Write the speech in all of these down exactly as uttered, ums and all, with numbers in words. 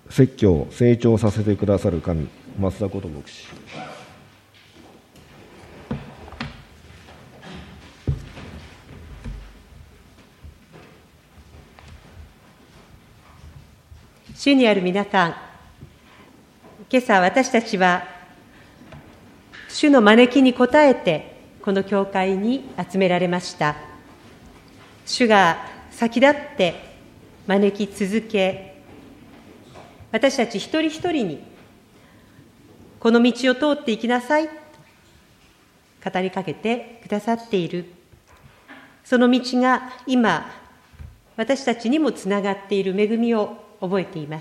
説教、成長させてくださる神、増田こと牧師。 主にある皆さん、今朝私たちは主の招きに応えてこの教会に集められました。主が先立って招き続け、私たち一人一人にこの道を通っていきなさいと語りかけてくださっている。その道が今私たちにもつながっている恵みを覚えています。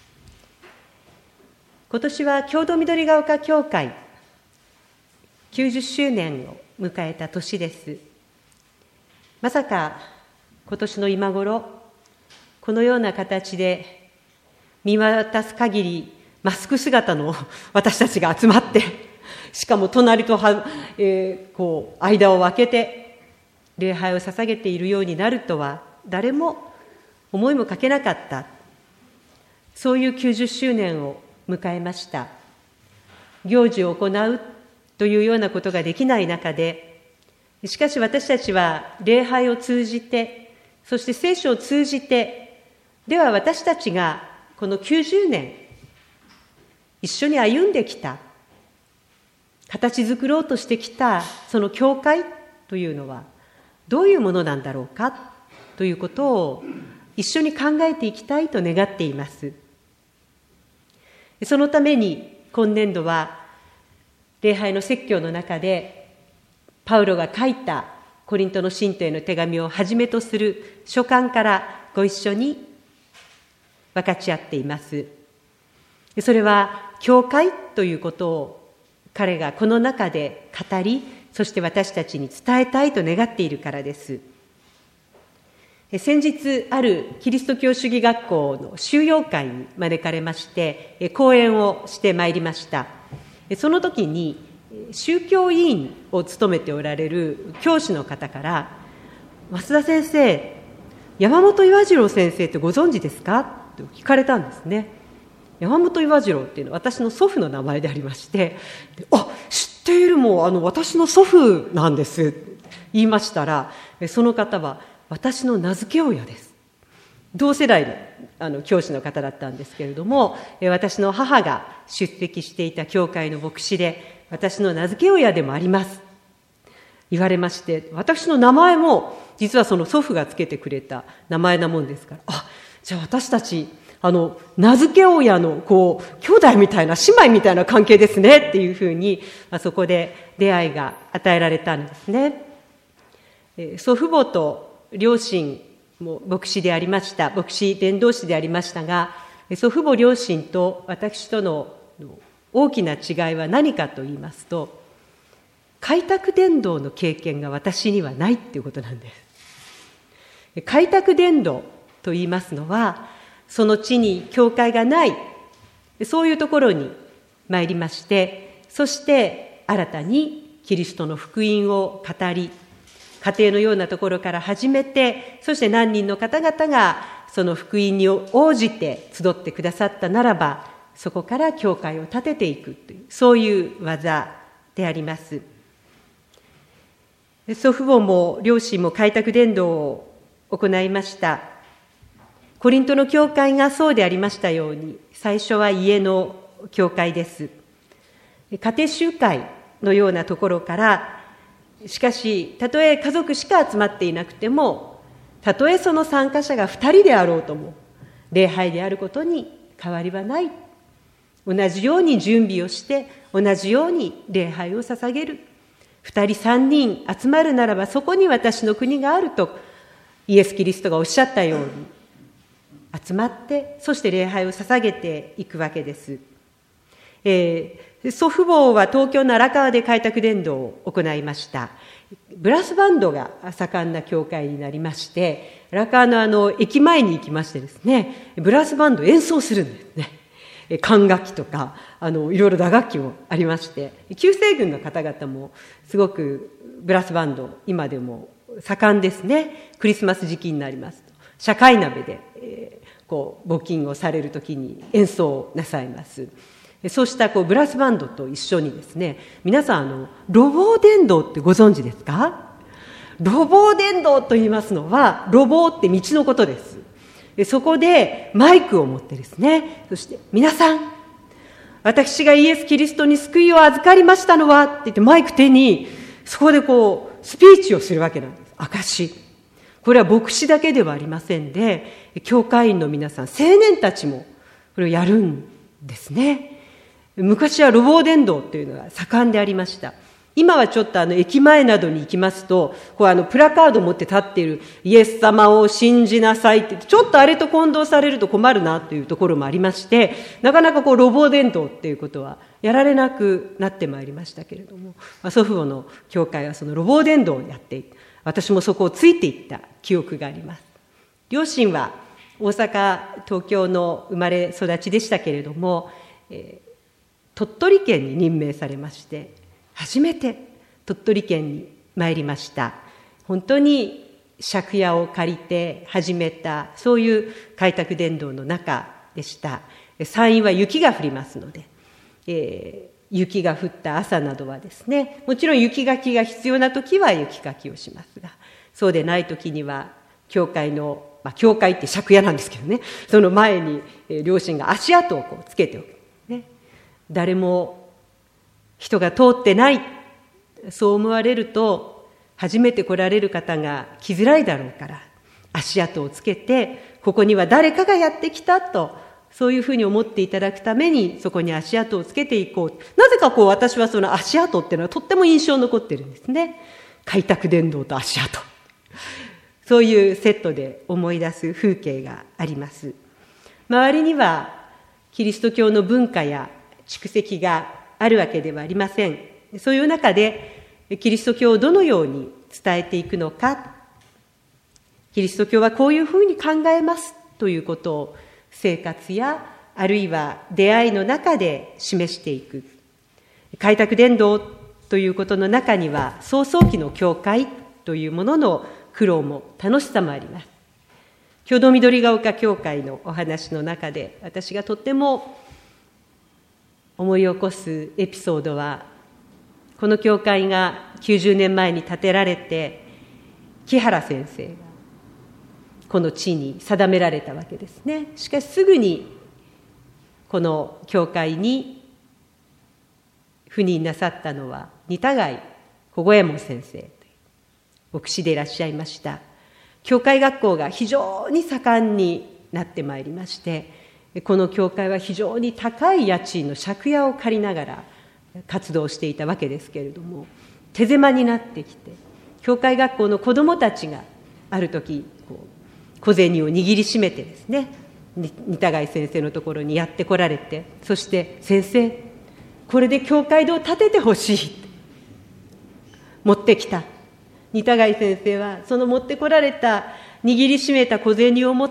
今年は共同緑が丘教会きゅうじゅっしゅうねんを迎えた年です。まさか今年の今頃、このような形で見渡す限りマスク姿の私たちが集まって、しかも隣とは、えー、こう間を分けて礼拝を捧げているようになるとは誰も思いもかけなかった。そういうきゅうじゅっしゅうねんを迎えました。行事を行うというようなことができない中で、しかし私たちは礼拝を通じて、そして聖書を通じて、では私たちがこのきゅうじゅうねん一緒に歩んできた、形作ろうとしてきたその教会というのはどういうものなんだろうかということを一緒に考えていきたいと願っています。そのために今年度は礼拝の説教の中でパウロが書いたコリントの信徒への手紙をはじめとする書簡からご一緒に分かち合っています。それは教会ということを彼がこの中で語り、そして私たちに伝えたいと願っているからです。先日あるキリスト教主義学校の修養会に招かれまして講演をしてまいりました。その時に宗教委員を務めておられる教師の方から、増田先生、山本岩次郎先生ってご存知ですかと聞かれたんですね。山本岩次郎っていうのは私の祖父の名前でありまして、あ、知っている、もうあの私の祖父なんです言いましたら、その方は私の名付け親です。同世代の、あの教師の方だったんですけれども、私の母が出席していた教会の牧師で、私の名付け親でもあります言われまして、私の名前も実はその祖父がつけてくれた名前なもんですから、あ、じゃあ私たちあの名付け親のこう兄弟みたいな姉妹みたいな関係ですねっていうふうに、まあ、そこで出会いが与えられたんですね。え祖父母と両親も牧師でありました。牧師伝道師でありましたが、祖父母両親と私との大きな違いは何かと言いますと、開拓伝道の経験が私にはないっていうことなんです。開拓伝道と言いますのは、その地に教会がない、そういうところに参りまして、そして新たにキリストの福音を語り、家庭のようなところから始めて、そして何人の方々がその福音に応じて集ってくださったならば、そこから教会を建てていくという、そういう技であります。祖父母も両親も開拓伝道を行いました。コリントの教会がそうでありましたように、最初は家の教会です。家庭集会のようなところから、しかし、たとえ家族しか集まっていなくても、たとえその参加者が二人であろうとも、礼拝であることに変わりはない。同じように準備をして、同じように礼拝を捧げる。二人三人集まるならば、そこに私の国があると、イエス・キリストがおっしゃったように、集まって、そして礼拝を捧げていくわけです。えー、祖父母は東京の荒川で開拓伝道を行いました。ブラスバンドが盛んな教会になりまして、荒川のあの駅前に行きましてですね、ブラスバンド演奏するんですね。管楽器とかあのいろいろ打楽器もありまして、旧西軍の方々もすごくブラスバンド今でも盛んですね。クリスマス時期になりますと社会鍋で、えー、 こう募金をされるときに演奏をなさいます。そうしたこうブラスバンドと一緒にですね、皆さんあの路傍伝道ってご存知ですか？路傍伝道と言いますのは、路傍って道のことです。そこでマイクを持ってですね、そして皆さん、私がイエス・キリストに救いを預かりましたのはって言ってマイク手に、そこでこうスピーチをするわけなんです。証。これは牧師だけではありませんで、教会員の皆さん、青年たちもこれをやるんですね。昔は路傍伝道というのが盛んでありました。今はちょっとあの駅前などに行きますと、こうあのプラカードを持って立っているイエス様を信じなさいって、ちょっとあれと混同されると困るなというところもありまして、なかなかこう路傍伝道っていうことはやられなくなってまいりましたけれども、祖父母の教会はその路傍伝道をやっていて、私もそこをついていった記憶があります。両親は大阪、東京の生まれ育ちでしたけれども、えー鳥取県に任命されまして、初めて鳥取県に参りました。本当に借家を借りて始めた、そういう開拓伝道の中でした。山陰は雪が降りますので、えー、雪が降った朝などはですね、もちろん雪かきが必要な時は雪かきをしますが、そうでない時には教会の、まあ、教会って借家なんですけどね、その前に、えー、両親が足跡をこうつけておく。誰も人が通ってない、そう思われると、初めて来られる方が来づらいだろうから、足跡をつけて、ここには誰かがやってきたと、そういうふうに思っていただくために、そこに足跡をつけていこう。なぜかこう私はその足跡っていうのはとっても印象に残ってるんですね。開拓伝道と足跡。そういうセットで思い出す風景があります。周りには、キリスト教の文化や蓄積があるわけではありません。そういう中で、キリスト教をどのように伝えていくのか、キリスト教はこういうふうに考えますということを生活やあるいは出会いの中で示していく。開拓伝道ということの中には、創創期の教会というものの苦労も楽しさもあります。共同緑が丘教会のお話の中で、私がとっても思い起こすエピソードは、この教会がきゅうじゅうねんまえに建てられて、木原先生がこの地に定められたわけですね。しかしすぐにこの教会に赴任なさったのは仁田貝小五右衛門先生という牧師でいらっしゃいました。教会学校が非常に盛んになってまいりまして、この教会は非常に高い家賃の借家を借りながら活動していたわけですけれども、手狭になってきて、教会学校の子どもたちがある時こう小銭を握りしめてですね、仁田貝先生のところにやって来られて、そして先生、これで教会堂を建ててほしいって持ってきた。仁田貝先生はその持ってこられた握りしめた小銭を持って、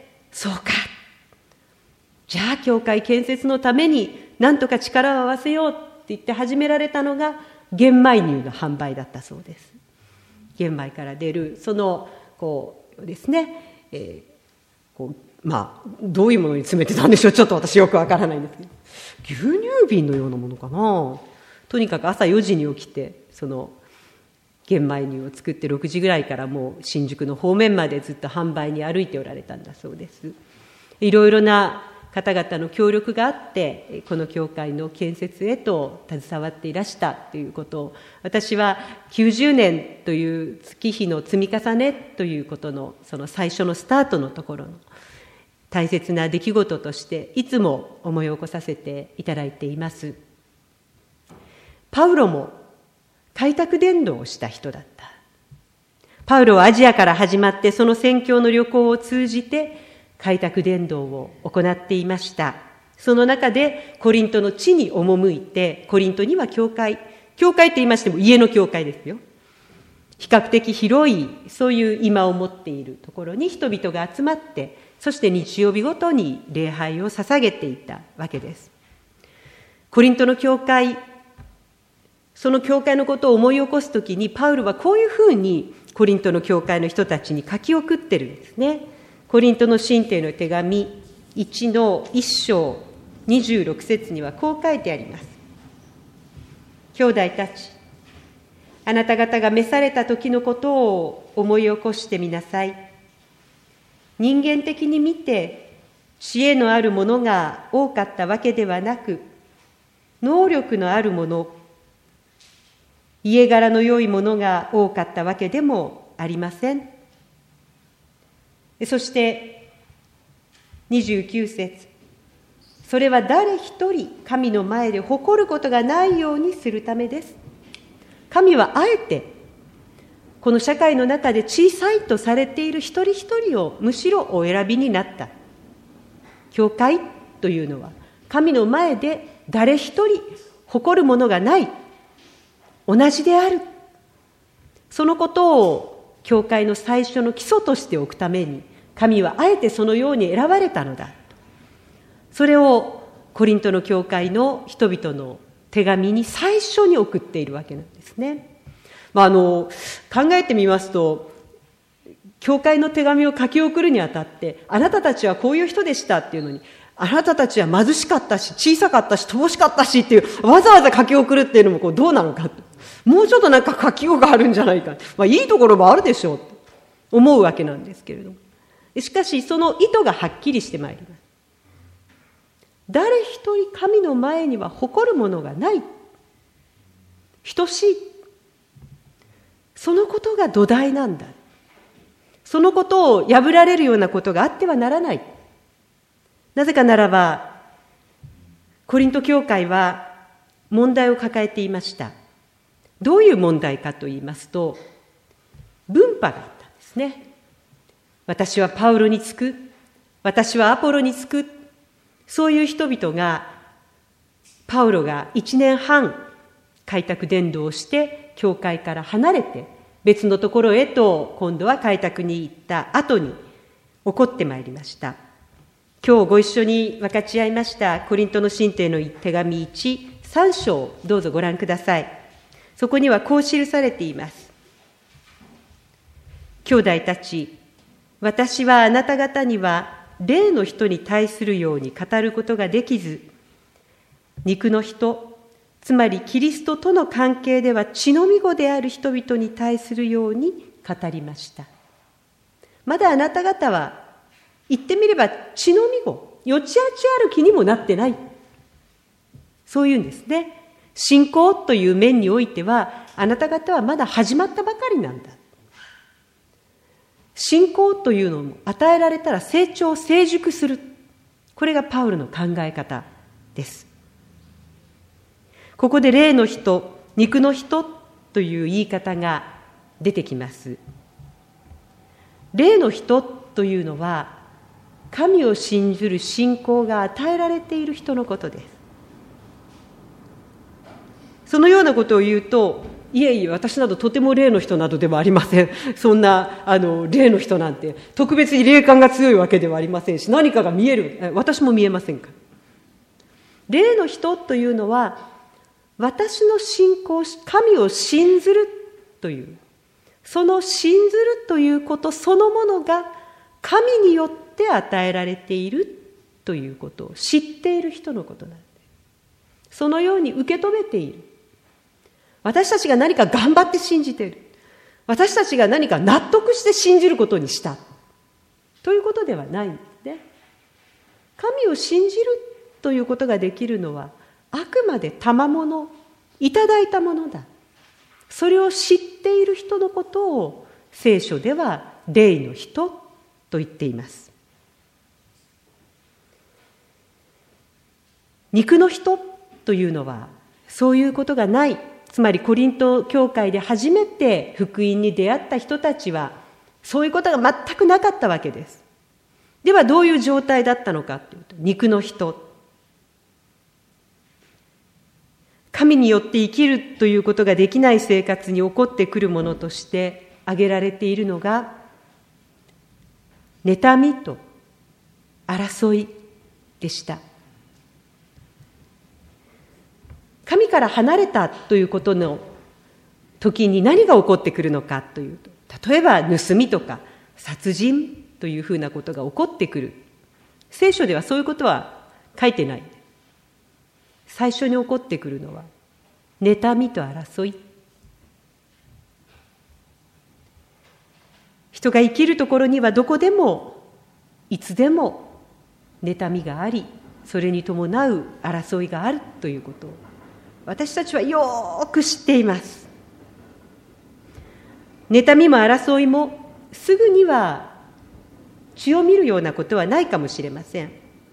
そうか、じゃあ教会建設のために何とか力を合わせようって言って始められたのが玄米乳の販売だったそうです。玄米から出るそのこうですね、えー、こうまあどういうものに詰めてたんでしょう、ちょっと私よくわからないんですけど、牛乳瓶のようなものかな。とにかく朝よじに起きてその玄米乳を作ってろくじぐらいからもう新宿の方面までずっと販売に歩いておられたんだそうです。いろいろな方々の協力があってこの教会の建設へと携わっていらしたということを、私はきゅうじゅうねんという月日の積み重ねということのその最初のスタートのところの大切な出来事としていつも思い起こさせていただいています。パウロも開拓伝道をした人だった。パウロはアジアから始まってその宣教の旅行を通じて開拓伝道を行っていました。その中でコリントの地に赴いて、コリントには教会、教会と言いましても家の教会ですよ。比較的広いそういう居間を持っているところに人々が集まって、そして日曜日ごとに礼拝を捧げていたわけです。コリントの教会、その教会のことを思い起こすときに、パウロはこういうふうにコリントの教会の人たちに書き送ってるんですね。 コリントの信徒への手紙いちのいっ章にじゅうろく節にはこう書いてあります。兄弟たち、あなた方が召された時のことを思い起こしてみなさい。人間的に見て知恵のあるものが多かったわけではなく、能力のあるもの、家柄の良いものが多かったわけでもありません。そしてにじゅうきゅう節、それは誰一人神の前で誇ることがないようにするためです。神はあえてこの社会の中で小さいとされている一人一人をむしろお選びになった。教会というのは神の前で誰一人誇るものがない、同じである、そのことを教会の最初の基礎としておくために神はあえてそのように選ばれたのだ。それをコリントの教会の人々の手紙に最初に送っているわけなんですね。まあ、あの考えてみますと、教会の手紙を書き送るにあたって、あなたたちはこういう人でしたっていうのに、あなたたちは貧しかったし小さかったし乏しかったしっていうわざわざ書き送るっていうのもこうどうなのか、もうちょっとなんか書きようがあるんじゃないか、まあ、いいところもあるでしょうと思うわけなんですけれども、しかしその意図がはっきりしてまいります。誰一人神の前には誇るものがない、等しい、そのことが土台なんだ。そのことを破られるようなことがあってはならない。なぜかならば、コリント教会は問題を抱えていました。どういう問題かと言いますと、分派があったんですね。私はパウロにつく、私はアポロにつく、そういう人々が、パウロが一年半開拓伝道をして教会から離れて別のところへと今度は開拓に行った後に起こってまいりました。今日ご一緒に分かち合いましたコリントの信徒への手紙いち、さん章どうぞご覧ください。そこにはこう記されています。兄弟たち、私はあなた方には霊の人に対するように語ることができず、肉の人、つまりキリストとの関係では血のみ子である人々に対するように語りました。まだあなた方は言ってみれば血のみ子、よちあちある気にもなってない。そういうんですね。信仰という面においてはあなた方はまだ始まったばかりなんだ。信仰というのも与えられたら成長成熟する。これがパウロの考え方です。ここで霊の人、肉の人という言い方が出てきます。霊の人というのは神を信じる信仰が与えられている人のことです。そのようなことを言うと、いえいえ、私などとても霊の人などではありません。そんなあの霊の人なんて特別に霊感が強いわけではありませんし、何かが見える、私も見えませんか。霊の人というのは、私の信仰、神を信ずるという、その信ずるということそのものが神によって与えられているということを知っている人のことなんです。そのように受け止めている。私たちが何か頑張って信じている。私たちが何か納得して信じることにしたということではないんですね。神を信じるということができるのはあくまで賜物、いただいたものだ。それを知っている人のことを聖書では霊の人と言っています。肉の人というのはそういうことがない。つまりコリント教会で初めて福音に出会った人たちはそういうことが全くなかったわけです。ではどういう状態だったのかというと、肉の人、神によって生きるということができない生活に起こってくるものとして挙げられているのが妬みと争いでした。神から離れたということの時に何が起こってくるのかというと、例えば盗みとか殺人というふうなことが起こってくる。聖書ではそういうことは書いてない。最初に起こってくるのは妬みと争い。人が生きるところにはどこでもいつでも妬みがあり、それに伴う争いがあるということを私たちはよーく知っています。妬みも争いもすぐには血を見るようなことはないかもしれません。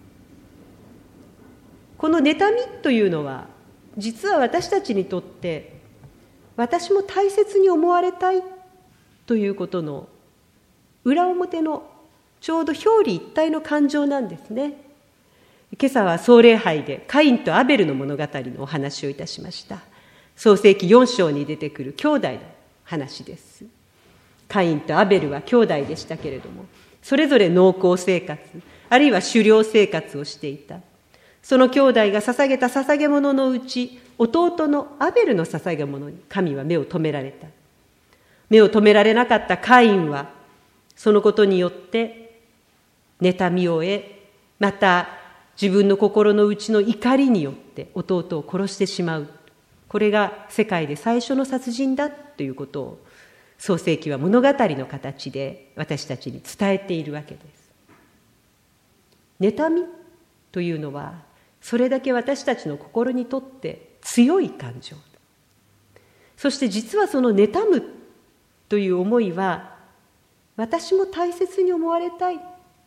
この妬みというのは実は私たちにとって私も大切に思われたいということの裏表のちょうど表裏一体の感情なんですね。今朝は総礼拝でカインとアベルの物語のお話をいたしました。創世記よん章に出てくる兄弟の話です。カインとアベルは兄弟でしたけれども、それぞれ農耕生活、あるいは狩猟生活をしていた。その兄弟が捧げた捧げ物のうち、弟のアベルの捧げ物に神は目を留められた。目を留められなかったカインは、そのことによって妬みを得、また自分の心の内の怒りによって弟を殺してしまう。これが世界で最初の殺人だということを創世記は物語の形で私たちに伝えているわけです。妬みというのはそれだけ私たちの心にとって強い感情。そして実はその妬むという思いは私も大切に思われたい。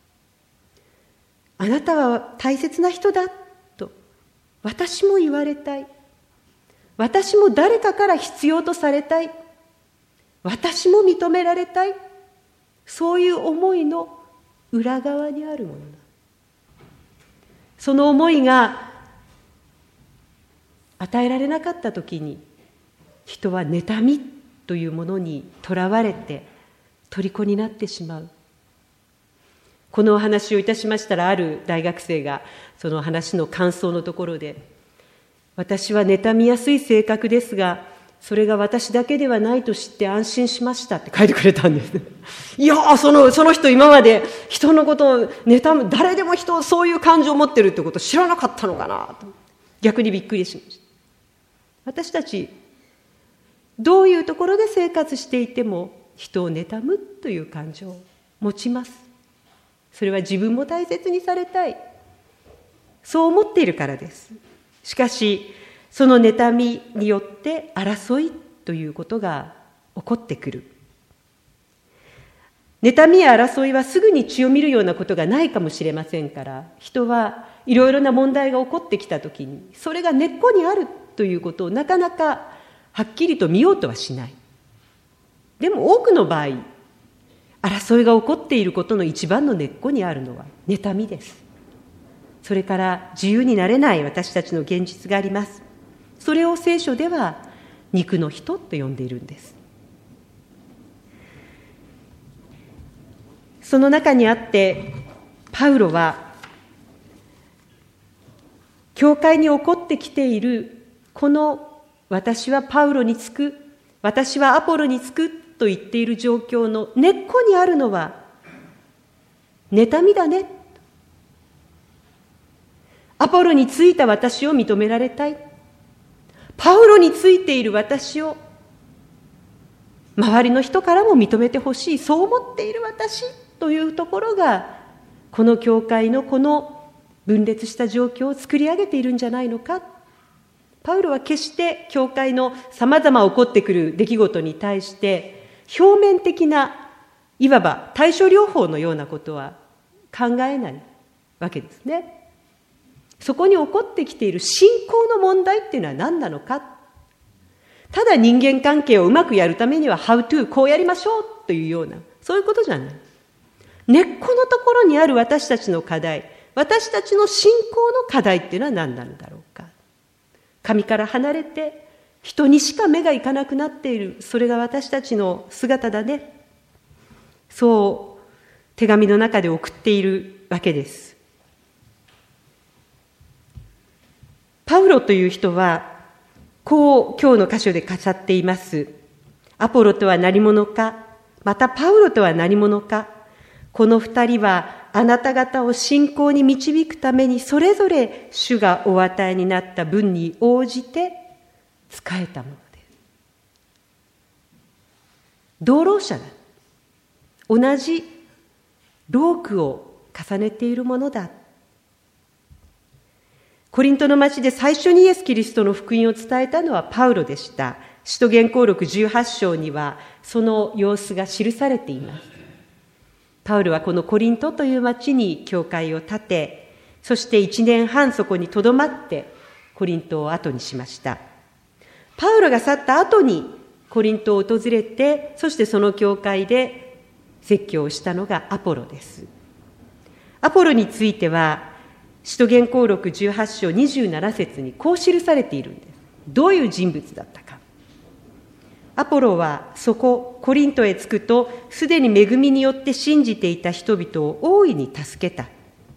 あなたは大切な人だと私も言われたい。私も誰かから必要とされたい。私も認められたい。そういう思いの裏側にあるものだ。その思いが与えられなかったときに、人は妬みというものにとらわれて虜になってしまう。このお話をいたしましたら、ある大学生がその話の感想のところで、私は妬みやすい性格ですが、それが私だけではないと知って安心しましたって書いてくれたんです。いやー、その、その人今まで人のことを妬む、誰でも人をそういう感情を持ってるってことを知らなかったのかなと。逆にびっくりしました。私たち、どういうところで生活していても人を妬むという感情を持ちます。それは自分も大切にされたい。そう思っているからです。しかし、その妬みによって争いということが起こってくる。妬みや争いはすぐに血を見るようなことがないかもしれませんから、人はいろいろな問題が起こってきたときに、それが根っこにあるということをなかなかはっきりと見ようとはしない。でも多くの場合、争いが起こっていることの一番の根っこにあるのは妬みです。それから自由になれない私たちの現実があります。それを聖書では肉の人と呼んでいるんです。その中にあってパウロは教会に起こってきているこの私はパウロにつく、私はアポロにつくと言っている状況の根っこにあるのは妬みだね。アポロについた私を認められたい。パウロについている私を周りの人からも認めてほしい。そう思っている私というところがこの教会のこの分裂した状況を作り上げているんじゃないのか。パウロは決して教会のさまざま起こってくる出来事に対して表面的ないわば対処療法のようなことは考えないわけですね。そこに起こってきている信仰の問題っていうのは何なのか。ただ人間関係をうまくやるためには How to こうやりましょうというようなそういうことじゃない。根っこのところにある私たちの課題、私たちの信仰の課題っていうのは何なんだろうか。神から離れて人にしか目がいかなくなっている、それが私たちの姿だね。そう手紙の中で送っているわけです。パウロという人はこう今日の箇所で語っています。アポロとは何者か、またパウロとは何者か。 この二人はあなた方を信仰に導くためにそれぞれ主がお与えになった分に応じて仕えたものです。同労者だ。同じ労苦を重ねているものだ。コリントの町で最初にイエス・キリストの福音を伝えたのはパウロでした。使徒言行録じゅうはち章にはその様子が記されています。パウロはこのコリントという町に教会を建て、そして一年半そこにとどまってコリントを後にしました。パウロが去った後にコリントを訪れて、そしてその教会で説教をしたのがアポロです。アポロについては使徒言行録じゅうはち章にじゅうなな節にこう記されているんです。どういう人物だったか。アポロはそこコリントへ着くと、すでに恵みによって信じていた人々を大いに助けた。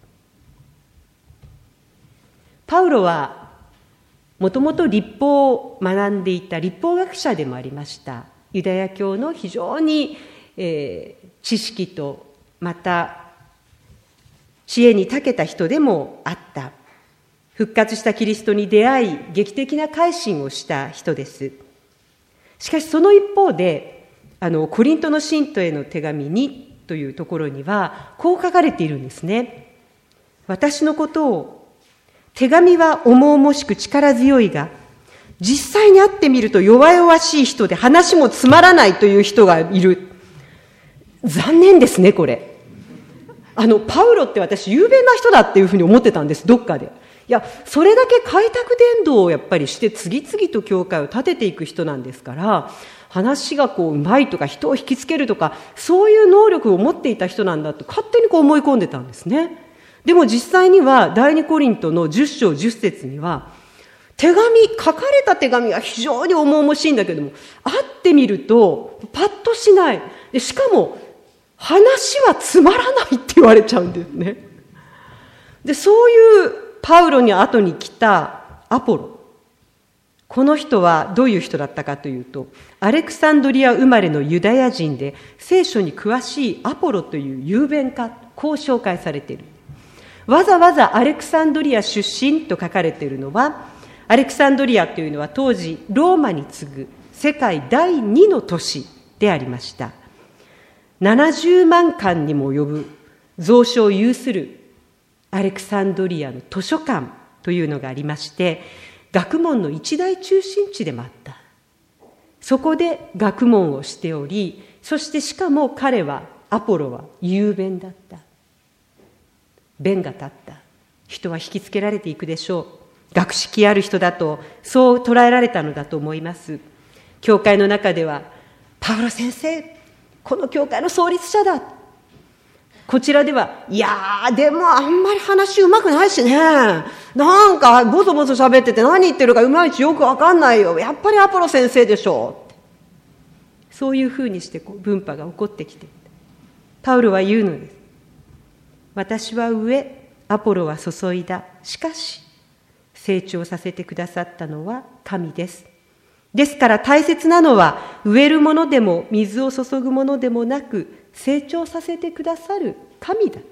パウロはもともと律法を学んでいた律法学者でもありました。ユダヤ教の非常に、えー、知識とまた知恵に長けた人でもあった。復活したキリストに出会い、劇的な改心をした人です。しかしその一方で、あのコリントの信徒への手紙にというところにはこう書かれているんですね。私のことを、手紙は重々しく力強いが、実際に会ってみると弱々しい人で話もつまらないという人がいる。残念ですね、これ。あのパウロって私有名な人だっていうふうに思ってたんです、どっかで。いや、それだけ開拓伝道をやっぱりして次々と教会を建てていく人なんですから、話がこううまいとか人を引きつけるとか、そういう能力を持っていた人なんだと勝手にこう思い込んでたんですね。でも実際には第二コリントのじゅっ章じゅっ節には、手紙、書かれた手紙は非常に重々しいんだけども、会ってみるとパッとしない。でしかも話はつまらないって言われちゃうんですね。で、そういうパウロに後に来たアポロ。この人はどういう人だったかというと、アレクサンドリア生まれのユダヤ人で、聖書に詳しいアポロという雄弁家、こう紹介されている。わざわざアレクサンドリア出身と書かれているのは、アレクサンドリアというのは当時ローマに次ぐ世界第二の都市でありました。ななじゅうまんかんにも及ぶ蔵書を有するアレクサンドリアの図書館というのがありまして、学問の一大中心地でもあった。そこで学問をしており、そしてしかも彼は、アポロは雄弁だった。弁が立った。人は引きつけられていくでしょう。学識ある人だと、そう捉えられたのだと思います。教会の中では、パウロ先生、この教会の創立者だ。こちらでは、いやー、でもあんまり話うまくないしね。なんか、ボソボソ喋ってて何言ってるかいまいちよくわかんないよ。やっぱりアポロ先生でしょう。そういうふうにしてこう分派が起こってきて、パウロは言うのです。私は植え、アポロは注いだ。しかし、成長させてくださったのは神です。ですから大切なのは、植えるものでも水を注ぐものでもなく、成長させてくださる神だ。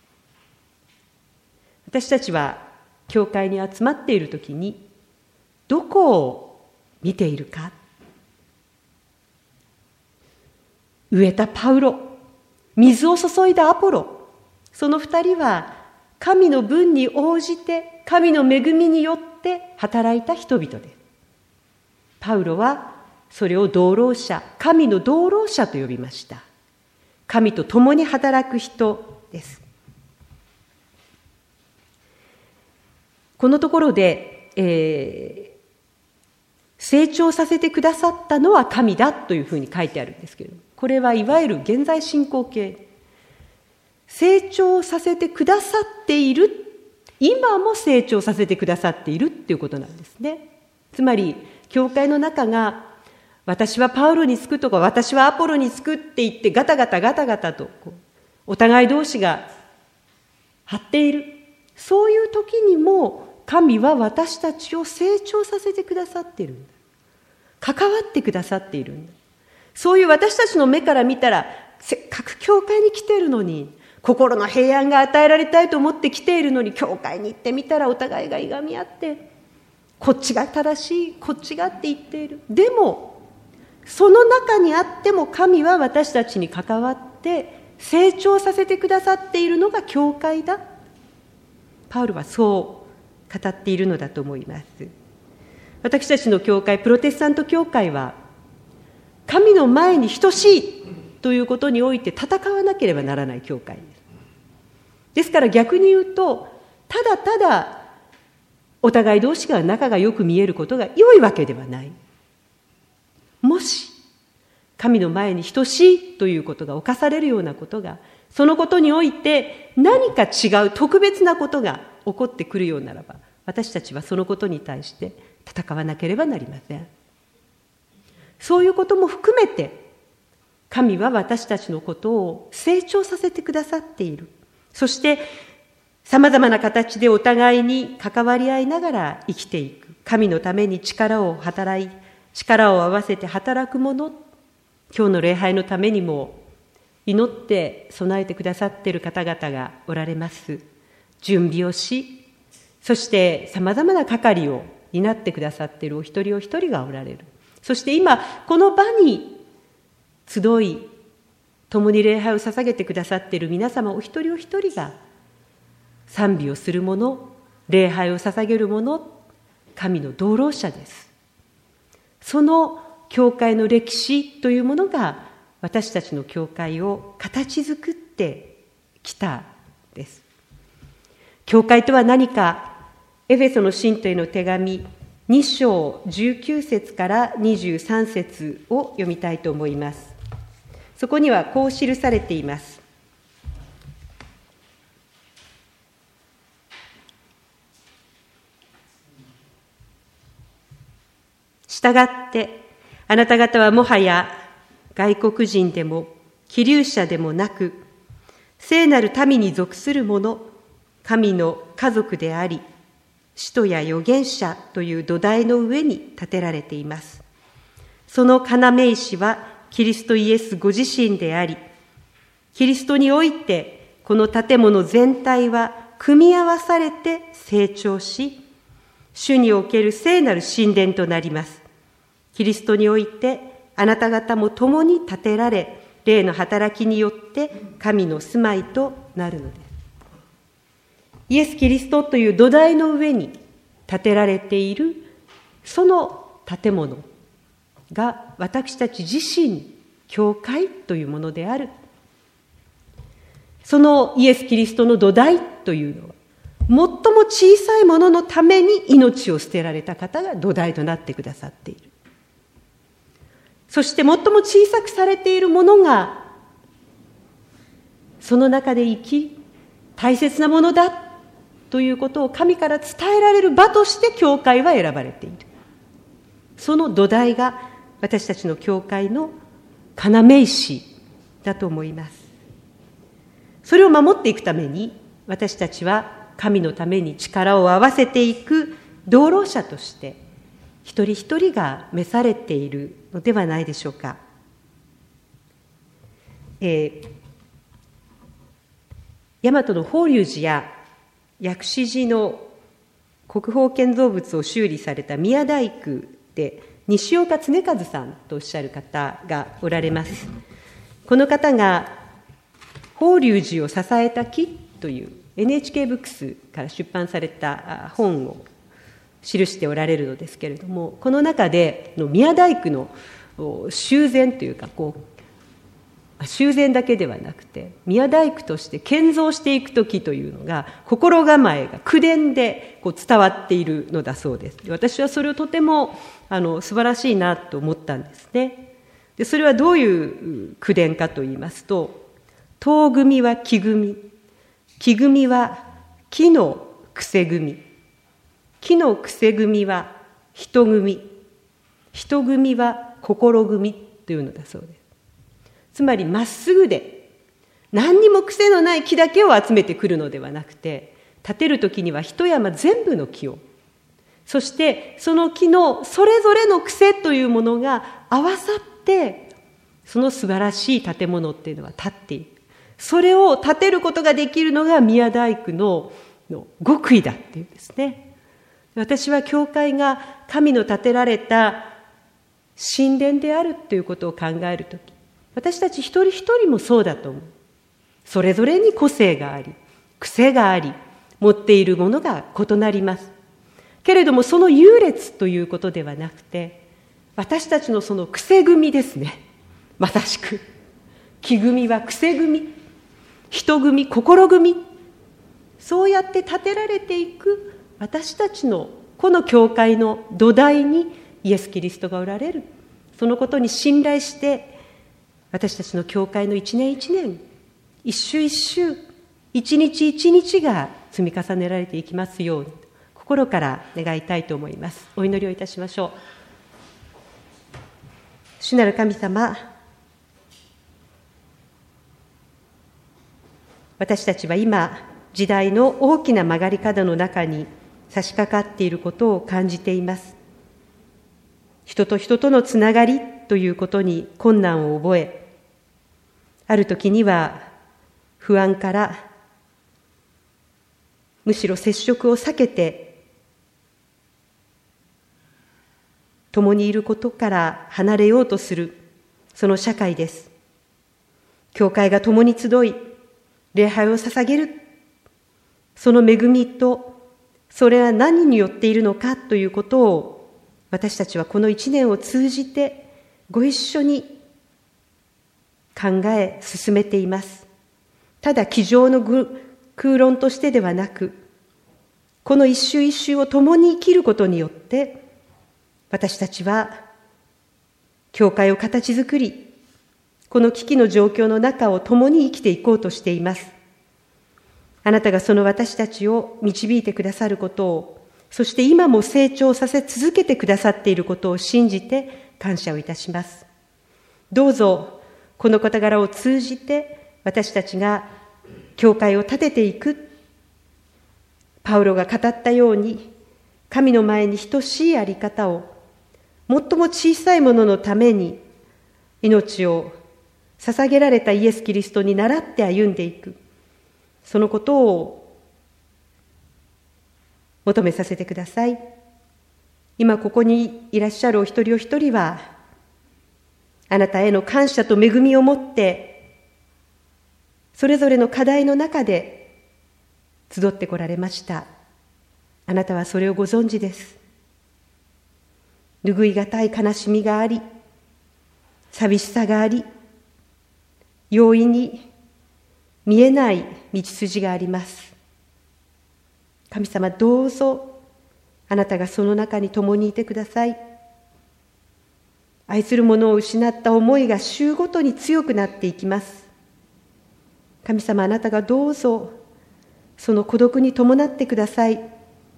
私たちは教会に集まっているときに、どこを見ているか。植えたパウロ、水を注いだアポロ、その二人は神の分に応じて、神の恵みによって働いた人々です。パウロはそれを同労者、神の同労者と呼びました。神と共に働く人です。このところで、えー、成長させてくださったのは神だというふうに書いてあるんですけれども、これはいわゆる現在進行形。成長させてくださっている、今も成長させてくださっているっていうことなんですね。つまり、教会の中が、私はパウロにつくとか、私はアポロにつくって言って、ガタガタガタガタとこう、お互い同士が張っている。そういう時にも、神は私たちを成長させてくださっているんだ。関わってくださっているんだ。そういう私たちの目から見たら、 せっかく教会に来ているのに、心の平安が与えられたいと思って来ているのに、教会に行ってみたらお互いがいがみ合って、こっちが正しい、こっちがって言っている。でもその中にあっても神は私たちに関わって成長させてくださっているのが教会だ。パウロはそう語っているのだと思います。私たちの教会、プロテスタント教会は神の前に等しいということにおいて戦わなければならない教会です。ですから逆に言うと、ただただお互い同士が仲がよく見えることが良いわけではない。もし神の前に等しいということが犯されるようなことが、そのことにおいて何か違う特別なことが起こってくるようならば、私たちはそのことに対して戦わなければなりません。そういうことも含めて神は私たちのことを成長させてくださっている。そしてさまざまな形でお互いに関わり合いながら生きていく。神のために力を働い、力を合わせて働く者。今日の礼拝のためにも祈って備えてくださっている方々がおられます。準備をし、そしてさまざまな係を担ってくださっているお一人お一人がおられる。そして今この場に集い、共に礼拝を捧げてくださっている皆様お一人お一人が賛美をする者、礼拝を捧げる者、神の道路者です。その教会の歴史というものが私たちの教会を形作ってきたです。教会とは何か、エフェソの信徒への手紙に章じゅうきゅう節からにじゅうさん節を読みたいと思います。そこにはこう記されています。したがってあなた方はもはや外国人でも寄留者でもなく、聖なる民に属する者、神の家族であり、使徒や預言者という土台の上に建てられています。その要石はキリストイエスご自身であり、キリストにおいてこの建物全体は組み合わされて成長し、主における聖なる神殿となります。キリストにおいてあなた方も共に建てられ、霊の働きによって神の住まいとなるのです。イエス・キリストという土台の上に建てられているその建物が私たち自身、教会というものである。そのイエス・キリストの土台というのは、最も小さいもののために命を捨てられた方が土台となってくださっている。そして最も小さくされているものが、その中で生き、大切なものだということを神から伝えられる場として教会は選ばれている。その土台が私たちの教会の要石だと思います。それを守っていくために、私たちは神のために力を合わせていく道路者として、一人一人が召されているのではないでしょうか。えー、大和の法隆寺や薬師寺の国宝建造物を修理された宮大工で西岡恒和さんとおっしゃる方がおられます。この方が法隆寺を支えた木という エヌエイチケー ブックスから出版された本を記しておられるのですけれども、この中での宮大工の修繕というか、こう修繕だけではなくて宮大工として建造していくときというのが、心構えが口伝でこう伝わっているのだそうです。私はそれをとてもあの素晴らしいなと思ったんですね。でそれはどういう口伝かといいますと、塔組は木組、木組は木の癖組、木の癖組は人組、人組は心組というのだそうです。つまりまっすぐで何にも癖のない木だけを集めてくるのではなくて、建てるときには一山全部の木を、そしてその木のそれぞれの癖というものが合わさってその素晴らしい建物っていうのは建っている。それを建てることができるのが宮大工のの極意だっていうんですね。私は教会が神の建てられた神殿であるということを考えるとき、私たち一人一人もそうだと思う。それぞれに個性があり、癖があり、持っているものが異なります。けれどもその優劣ということではなくて、私たちのその癖組ですね。まさしく。木組は癖組、人組、心組。そうやって建てられていく私たちのこの教会の土台にイエス・キリストがおられる。そのことに信頼して、私たちの教会の一年一年、一週一週、一日一日が積み重ねられていきますように、心から願いたいと思います。お祈りをいたしましょう。主なる神様、私たちは今、時代の大きな曲がり角の中に差し掛かっていることを感じています。人と人とのつながりということに困難を覚え、ある時には不安からむしろ接触を避けて共にいることから離れようとするその社会です。教会が共に集い礼拝を捧げる、その恵みとそれは何によっているのかということを私たちはこの一年を通じてご一緒に考え進めています。ただ机上の空論としてではなく、この一週一週を共に生きることによって私たちは教会を形作り、この危機の状況の中を共に生きていこうとしています。あなたがその私たちを導いてくださることを、そして今も成長させ続けてくださっていることを信じて感謝をいたします。どうぞこの事柄を通じて私たちが教会を建てていく、パウロが語ったように神の前に等しいあり方を、最も小さいもののために命を捧げられたイエス・キリストに倣って歩んでいく、そのことを求めさせてください。今ここにいらっしゃるお一人お一人は、あなたへの感謝と恵みを持って、それぞれの課題の中で集ってこられました。あなたはそれをご存知です。拭いがたい悲しみがあり、寂しさがあり、容易に見えない道筋があります。神様、どうぞあなたがその中に共にいてください。愛する者を失った思いが週ごとに強くなっていきます。神様、あなたがどうぞその孤独に伴ってください。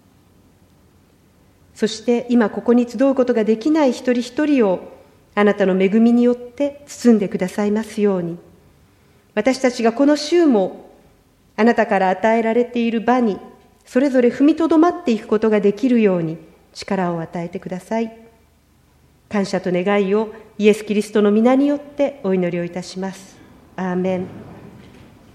そして今ここに集うことができない一人一人をあなたの恵みによって包んでくださいますように、私たちがこの週もあなたから与えられている場にそれぞれ踏みとどまっていくことができるように力を与えてください。感謝と願いをイエス・キリストの皆によってお祈りをいたします。アーメン。